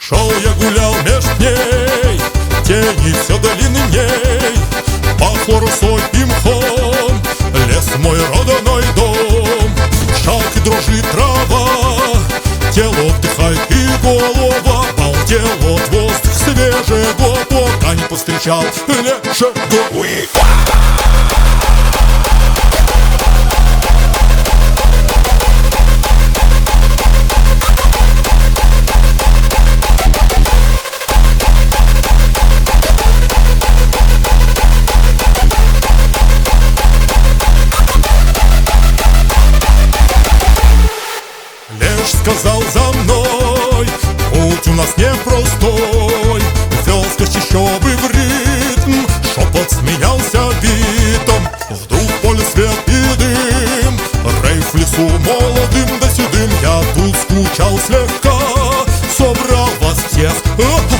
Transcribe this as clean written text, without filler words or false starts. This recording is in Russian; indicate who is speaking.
Speaker 1: Шел я гулял меж дней, тени все длинней, пахло росой и мхом лес мой родной дом. Шаг дрожит трава, тело вдыхает и голова, балдел от воздух свежего, пока не повстречал лешего. Сказал за мной, путь у нас непростой, вел сквозь чащобы в ритм, шепот сменялся битом. Вдруг поле свет и дым, рейв в лесу молодым да седым. Я тут скучал слегка, собрал вас всех.